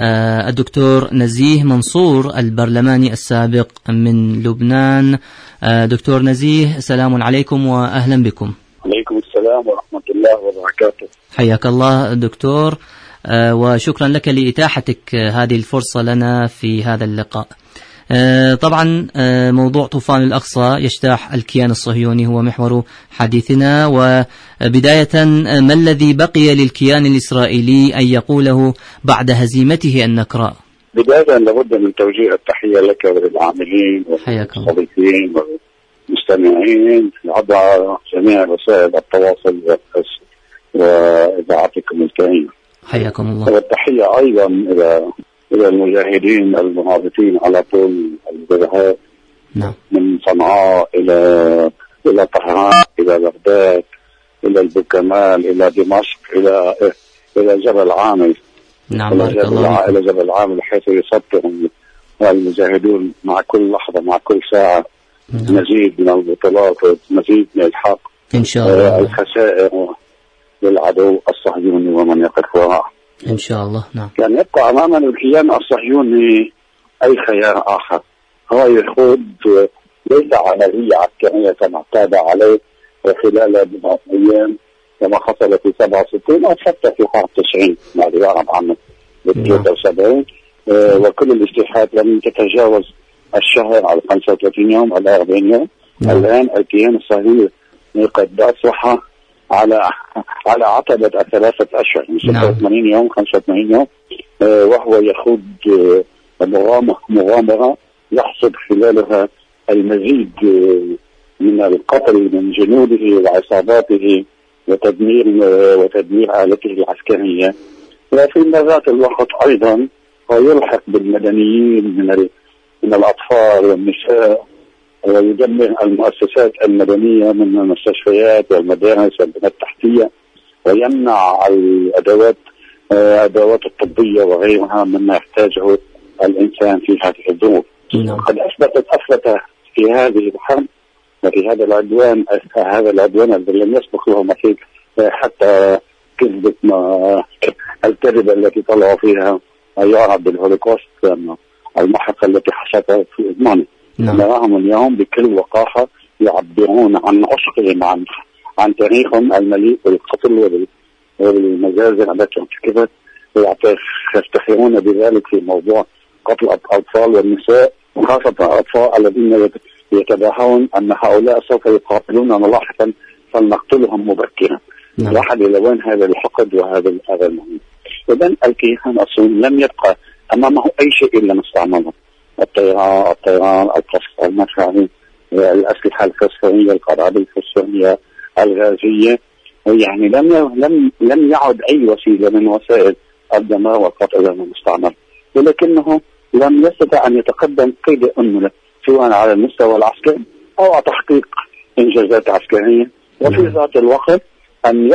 الدكتور نزيه منصور البرلماني السابق من لبنان. دكتور نزيه، سلام عليكم وأهلا بكم. عليكم السلام ورحمة الله وبركاته. حياك الله دكتور، وشكرا لك لإتاحتك هذه الفرصة لنا في هذا اللقاء. طبعا موضوع طوفان الأقصى يجتاح الكيان الصهيوني هو محور حديثنا، وبداية ما الذي بقي للكيان الإسرائيلي أن يقوله بعد هزيمته النكراء؟ بداية لابد من توجيه التحية لك وللعاملين والمستضيفين والمستمعين عبر جميع وسائل التواصل وإذاعتكم الكريمة. حياكم الله. والتحية أيضا إلى المجاهدين المرابطين على طول الجبهات، من صنعاء إلى طهران، إلى بغداد، إلى البوكمال، إلى دمشق، إلى جبل عامل. نعم، إلى جبل عامل حيث يسطرهم المجاهدون مع كل لحظة، مع كل ساعة. مزيد من البطولات ومزيد من الحق إن شاء الله، الخسائر للعدو الصهيوني ومن يقف وراءه إن شاء الله. نعم. كان يبقى أمامنا الكيان الصهيوني أي خيار آخر، هو يخوض ليس عملية عسكرية كما اعتاد عليه خلال بضعة أيام كما حصل في 67 أو حتى في حرب 90 ما يعرف عنه ب 73، وكل الاجتهاد لم تتجاوز الشهر على 35 يوم على 40 يوم. الآن الكيان الصهيوني قد أصبح على عتبة 3 أشهر، 86 يوم 85 يوم، وهو يخوض مغامرة يحصد خلالها المزيد من القتل من جنوده وعصاباته وتدمير آلته العسكرية، وفي ذات الوقت أيضا يلحق بالمدنيين من الأطفال والنساء، ويدمر المؤسسات المدنية من المستشفيات والمدارس والبنى التحتية، ويمنع الأدوات الطبية وغيرها مما يحتاجه الإنسان في هذه الظروف. قد أثبت في هذه الحرب وفي هذا العدوان الذي لم يسبق له مثيل، حتى الكذبة التي طلعوا فيها يعرف بالهولوكوست المحقة التي حصلت في إدمان. نراهم اليوم بكل وقاحة يعبرون عن عشقهم عن تاريخهم المليء بالقتل والمجازر التي ارتكبت، ويفتخرون بذلك في موضوع قتل الأطفال والنساء، وخاصة الأطفال الذين يتباهون أن هؤلاء سوف يقاتلوننا لاحقا فلنقتلهم مبكرا. واحد إلى وين هذا الحقد وهذا المهم. إذن الكيان الصهيوني لم يبقى أمامه أي شيء إلا مستعمله، الطيران، القصف المدفعي، الأسلحة الفسفورية، القنابل الفسفورية، الغازية، يعني لم يعد أي وسيلة من وسائل الدمار والقتل المستعمل، ولكنه لم يستطع أن يتقدم قيد أنملة سواء على المستوى العسكري أو تحقيق إنجازات عسكرية، وفي ذات الوقت أن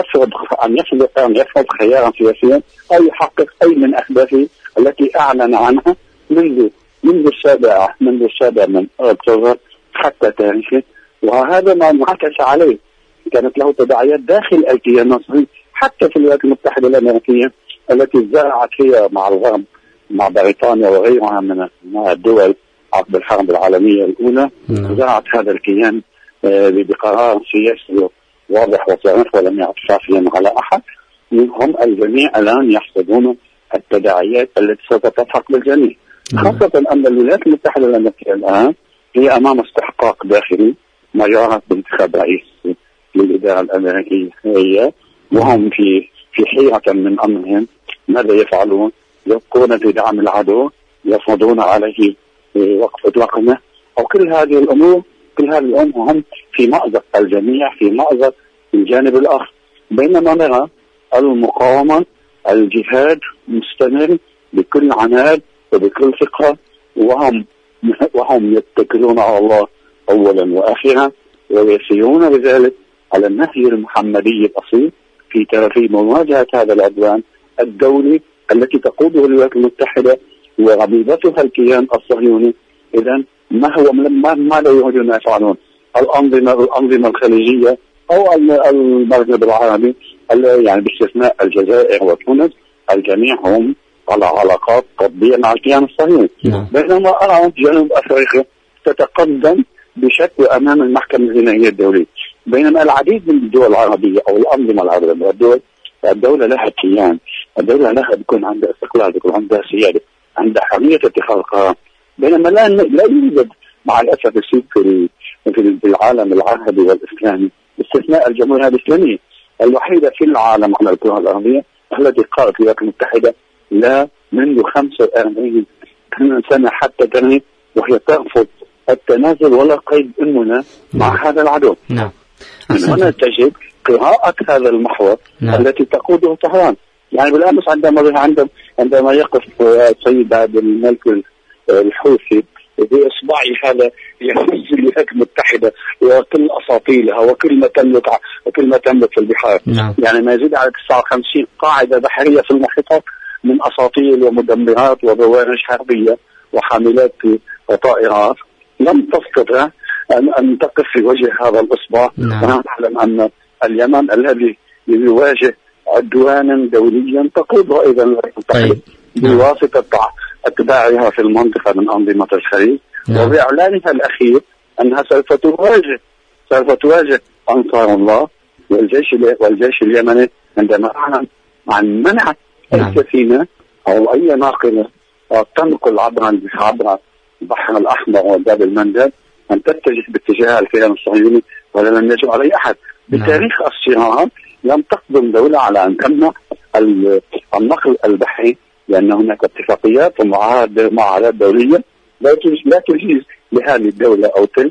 يفرض خيارا سياسيا أو يحقق أي من أهدافه التي أعلن عنها منذ السابع من أكتوبر حتى تاريخه. وهذا ما انعكس عليه، كانت له تداعيات داخل الكيان الصهيوني حتى في الولايات المتحدة الأمريكية التي زرعت هي مع الغرب، مع بريطانيا وغيرها من الدول عقب الحرب العالمية الأولى. زرعت هذا الكيان بقرار سياسي واضح وصريح ولم يعد شافيا على أحد منهم. الجميع الآن يحسبون التداعيات التي ستلحق بالجميع، خاصة أن الولايات المتحدة الأمريكية الآن هي أمام استحقاق داخلي ما يعرف بانتخاب رئيس للإدارة الأمريكية، وهم في حيرة من أمرهم ماذا يفعلون. يبقون في دعم العدو، يفرضون عليه وقف إطلاقه، أو كل هذه الأمور هم في مأزق، الجميع في مأزق الجانب الآخر. بينما نرى المقاومة، الجهاد مستمر بكل عناد وبكل ثقة، وهم يتكلون على الله أولا وآخرا، ويسيرون بذلك على النهج المحمدي الأصيل في مواجهة هذا العدوان الدولي التي تقوده الولايات المتحدة وربيبتها الكيان الصهيوني. إذن ماذا يريدون يفعلون؟ الأنظمة الخليجية أو المغرب العربي، يعني باستثناء الجزائر وتونس، الجميع هم على علاقات قطبية مع الكيان الصهيوني. بينما أرى جنوب أفريقيا تتقدم بشكل أمام المحكمة الجنائية الدولية، بينما العديد من الدول العربية أو الأنظمة العربية الدولة لها كيان، الدولة لها بيكون عندها استقلال، بيكون عندها سيادة، عندها حرية اتخاذ قرار، بينما لا يوجد مع الأسف الشديد في العالم العربي والإسلامي باستثناء الجمهورية الإسلامية الوحيدة في العالم على الكرة الأرضية التي قالت الولايات المتحدة لا منذ 45 سنة حتى تنهي، وهي ترفض التنازل ولا قيد أننا مع هذا العدو. من هنا تجد قراءة هذا المحور التي تقوده طهران. يعني بالأمس عندما يقف السيد عبد الملك الحوثي بإصبعه هذا يهز الولايات المتحدة وكل أساطيلها وكل ما تملك في البحار، يعني ما يزيد على 59 قاعدة بحرية في المحيطات من أساطيل ومدمرات وبوارج حربية وحاملات وطائرات، لم تستطع أن تقف في وجه هذا الإصبع. ونعلم أن اليمن الذي يواجه عدوانا دوليا تقوده أيضا الولايات المتحدة بواسطة اتباعها في المنطقة من أنظمة الخليج، وبإعلانها الأخير أنها سوف تواجه أنصار الله والجيش اليمني عندما أعلن عن منع أي سفينة أو أي ناقلة تنقل عبر البحر الأحمر وباب المندب أن تتجه باتجاه الكيان الصهيوني، ولم يجب عليه أحد. بتاريخ الصراع لم تقدم دولة على أن تمنع النقل البحري، لأن هناك اتفاقيات ومعاهدات دولية لا تجيز لهذه الدولة أو تلك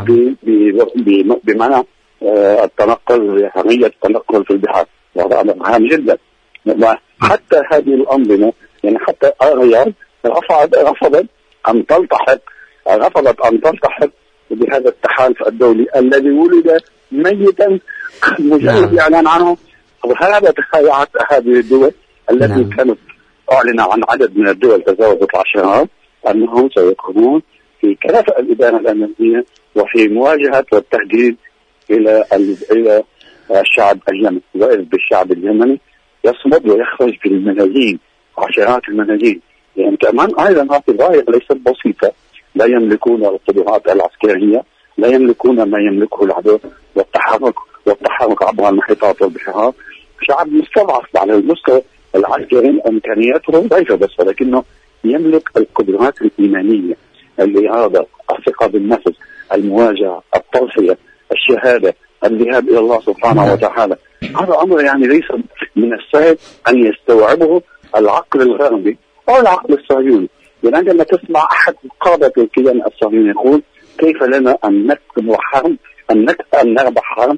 بمنع التنقل، حرية التنقل في البحار، وهذا أمر هام جدا. حتى هذه الأنظمة يعني حتى الرياض رفضت أن تلتحق بهذا التحالف الدولي الذي ولد ميتا مجرد إعلان عنه. وهذا تخيلت هذه الدول التي كانت أعلن عن عدد من الدول تجاوزت العشرات أنهم سيقومون في كافة الإدارة الأمنية وفي مواجهة والتهديد إلى الشعب اليمني، وإذ بالشعب اليمني يصمد ويخرج بالملايين، عشرات الملايين. يعني كمان أيضا هذه الظاهرة ليست بسيطة، لا يملكون القدرات العسكرية، لا يملكون ما يملكه العدو، والتحرك عبر المحيطات والبحار. شعب مستضعف على المستوى العسكري، إمكانياته ضعيفة بس، ولكنه يملك القدرات الإيمانية، الإرادة، الثقة بالنفس، المواجهة، التضحية، الشهادة، الذهاب إلى الله سبحانه وتعالى. هذا أمر يعني ليس من السهل أن يستوعبه العقل الغربي أو العقل الصهيوني. يعني عندما تسمع أحد قادة الكيان الصهيوني يقول كيف لنا أن نكتب حرب، أن نربح حرب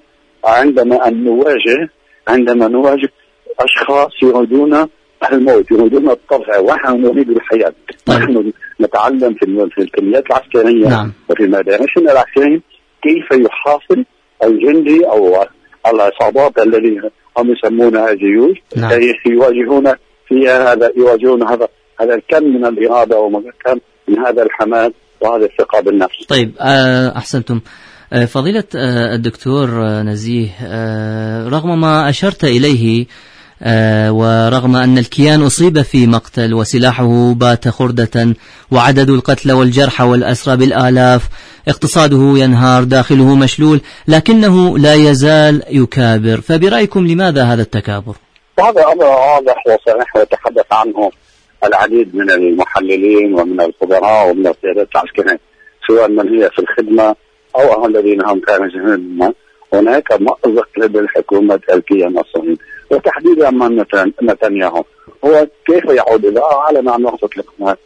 عندما نواجه أشخاص يريدون الموت، يريدون الطبع، ونحن نريد الحياة. نحن نتعلم في الكليات العسكرية وفي مدارسنا العسكرية كيف يحاصر الجندي أو العصابات الذي هم يسمونها جيوش، يواجهون هذا الكم من الإرادة وكم من هذا الحماس وهذا الثقة بالنفس. طيب أحسنتم فضيلة الدكتور نزيه، رغم ما أشرت إليه ورغم أن الكيان أصيب في مقتل وسلاحه بات خردة وعدد القتلى والجرحى والأسرى بالآلاف، اقتصاده ينهار، داخله مشلول، لكنه لا يزال يكابر. فبرأيكم لماذا هذا التكابر؟ هذا أمر واضح وصريح ويتحدث عنه العديد من المحللين ومن الخبراء ومن القيادات العسكرية، سواء من هي في الخدمة أو الذين هم خارج الخدمة. هناك مأزق لدى الحكومة الكيان الصهيوني وتحديدا من نتنياهو. هو كيف يعود إلى أعلن عن نقطة الإقناع؟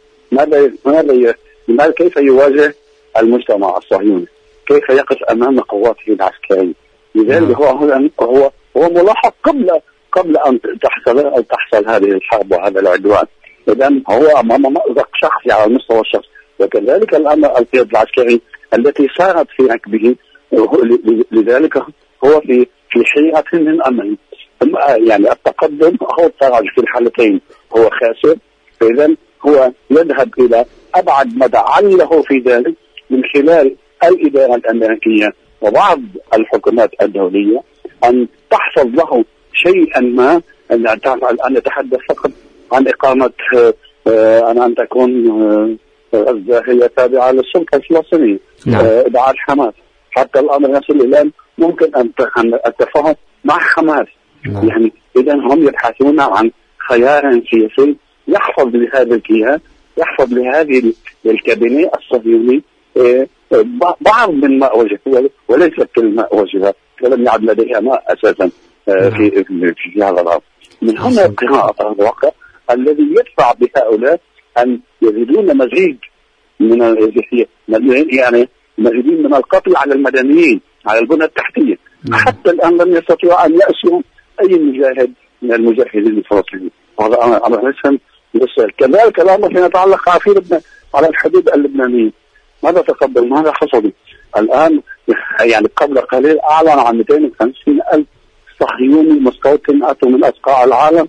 كيف يواجه المجتمع الصهيوني؟ كيف يقف أمام قواته العسكرية؟ لذلك هو ملاحق قبل أن تحصل هذه الحرب وهذا العدوان. إذن هو أمام مأزق شخصي على المستوى الشخصي، وكذلك الأمر القيادة العسكري التي سارت في ركبه. لذلك هو في حيرة من أمر، يعني التقدم أو التراجع في الحالتين هو خاسر. فإذا هو يذهب إلى أبعد مدى عله في ذلك من خلال الإدارة الأمريكية وبعض الحكومات الدولية أن تحفظ له شيئا ما. أن نتحدث فقط عن إقامة أن تكون غزة هي تابعة للسلطة الفلسطينية، إبعاد حماس. حتى الأمر يصل إلى ممكن أن التفاهم مع حماس. يعني إذا هم يبحثون عن خيار سياسي يحفظ لهذا الكيان، يحفظ لهذه الكابينة الصهيوني بعض من ماء وجهه، وليس كل ماء وجهها، ولم يعد لديها ماء أساسا في هذا الأمر. من هنا قراءة الواقع الذي يدفع بهؤلاء أن يزيدون مزيد من يعني مزيدين من القتل على المدنيين، على البنى التحتية. حتى الآن لم يستطيعوا أن يأسوا أي مجاهد من المجاهدين الفلسطينيين. هذا أمر يسأل. كذلك الأمر فيما يتعلق في لبنان على الحدود اللبنانية، ماذا تقدم؟ ماذا حصل؟ الآن يعني قبل قليل أعلن عن 250,000 صهيوني مستوطن أتوا من أصقاع العالم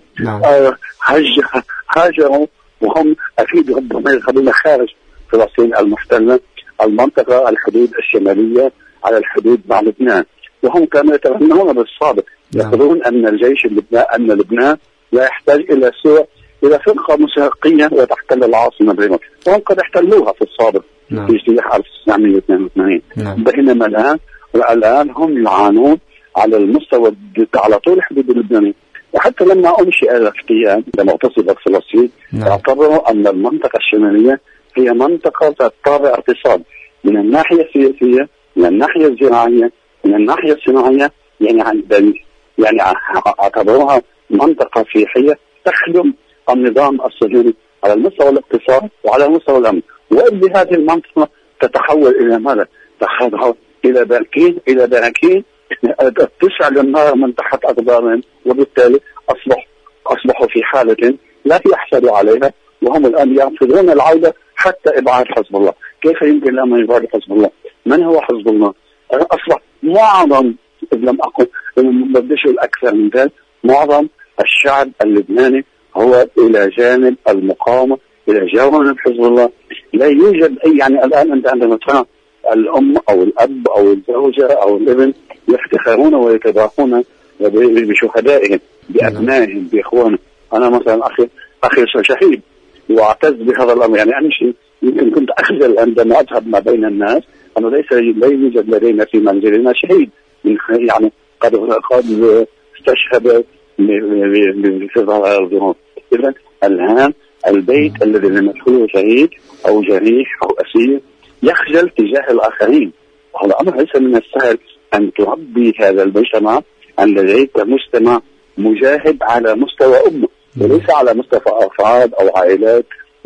هاجروا، وهم أكيد ربما يذهبون خارج فلسطين المحتلة، المنطقة الحدود الشمالية على الحدود مع لبنان. وهم كانوا يتمنون بالسابق، يقولون أن الجيش اللبناني، أن لبنان لا يحتاج إلى سوى إلى فرقة موسيقية وتحتل العاصمة بيروت، وهم قد احتلوها في السابق في اجتياح 1982. بينما الآن هم يعانون على المستوى على طول الحدود اللبنانية. وحتى لما أنشئ الكيان لما اغتصبت فلسطين اعتبروا أن المنطقة الشمالية هي منطقة ذات طابع اقتصادي من الناحية السياسية، من الناحية الزراعية، من الناحية الصناعية. يعني اعتبروها منطقة سياحية تخدم النظام الصهيوني على المستوى الاقتصادي وعلى مستوى الأمن. وبهذه المنطقة تتحول إلى ماذا؟ تتحول إلى براكين تشعل النار من تحت أقدامهم، وبالتالي أصبحوا في حالة لا يحصلوا عليها، وهم الآن يرفضون العودة حتى إبعاد حزب الله. كيف يمكن لهم إبعاد حزب الله؟ من هو حزب الله؟ أصبح معظم، لم أقل بدش الأكثر من ذلك، معظم الشعب اللبناني هو إلى جانب المقاومة، إلى جانب حزب الله. لا يوجد أي، يعني الآن أنت عندما ترى الأم أو الأب أو الزوجة أو الابن يفتخرون ويتباهون بشهدائهم، بأبنائهم، بإخوانهم. أنا مثلا أخي شهيد وأعتز بهذا الأمر. يعني أنا يمكن كنت أخجل عندما أذهب ما بين الناس، أنا لا يوجد لدينا في منزلنا شهيد يعني قد استشهد في ظهر الظهور. إذن الآن البيت الذي لم يدخله شهيد أو جريح أو أسير يخجل تجاه الآخرين. وهذا أمر ليس من السهل أن تربي هذا المجتمع أن لديك مجتمع مجاهد على مستوى أمة، وليس على مستوى أفراد أو عائلات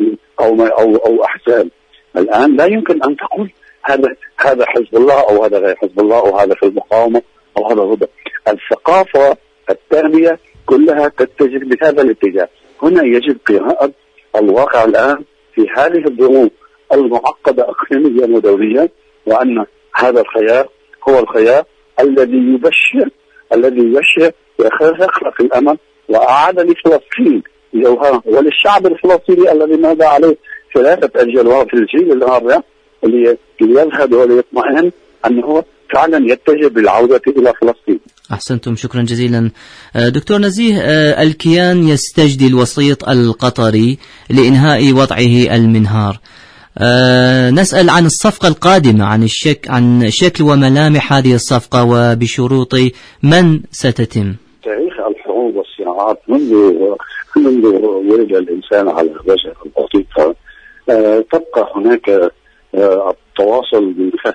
أو أحزاب. الآن لا يمكن أن تقول هذا حزب الله أو هذا غير حزب الله أو هذا في المقاومة أو هذا ضد. الثقافة، التربية كلها تتجه بهذا الاتجاه. هنا يجب قراءة الواقع الآن في هذه الظروف المعقدة اقليميا ودوليا، وأن هذا الخيار هو الخيار الذي يبشر ويخلق الأمل، وأعاد لفلسطين جوهرها وللشعب الفلسطيني الذي ماذا عليه 3 أجيال وهو في الجيل الرابع ليذهب وليطمئن أنه فعلا يتجه بالعودة إلى فلسطين. أحسنتم، شكرا جزيلا. دكتور نزيه، الكيان يستجدي الوسيط القطري لإنهاء وضعه المنهار. نسأل عن الصفقة القادمة، عن شكل وملامح هذه الصفقة وبشروط من ستتم. تاريخ الحروب والصراعات منذ ولد الإنسان على وجه البسيطة تبقى هناك التواصل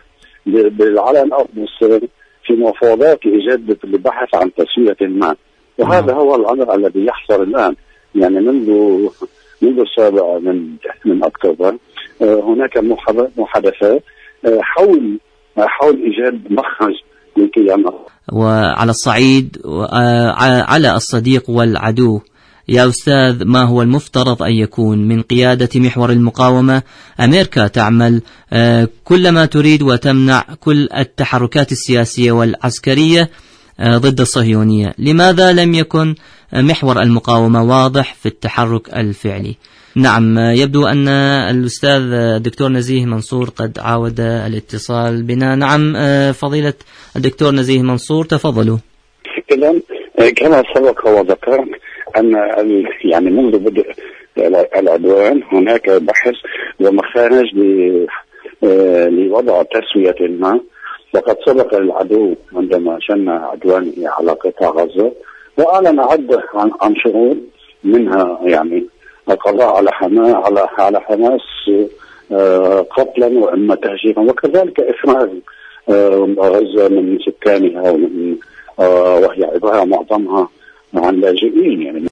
بالعلن أو بالسر في مفاوضات إيجاد البحث عن تسوية ما. وهذا هو الأمر الذي يحصل الآن. يعني منذ السابع من أكتوبر هناك محادثات حول إيجاد مخرج للكيان. وعلى الصعيد على الصديق والعدو، يا أستاذ، ما هو المفترض أن يكون من قيادة محور المقاومة؟ أمريكا تعمل كل ما تريد وتمنع كل التحركات السياسية والعسكرية ضد الصهيونية. لماذا لم يكن محور المقاومة واضح في التحرك الفعلي؟ نعم، يبدو أن الأستاذ الدكتور نزيه منصور قد عاود الاتصال بنا. نعم فضيلة الدكتور نزيه منصور، تفضلوا. كما سبق وذكرت أن يعني منذ بدء العدوان هناك بحث ومخارج لوضع تسوية ما. وقد سبق العدو عندما شن عدوانه على قطاع غزة وأعلن عدة عن شروط، منها يعني القضاء على حماس قتلا وإما تهجيرا، وكذلك إفراغ غزة من سكانها وهي عبارة معظمها عن لاجئين يعني.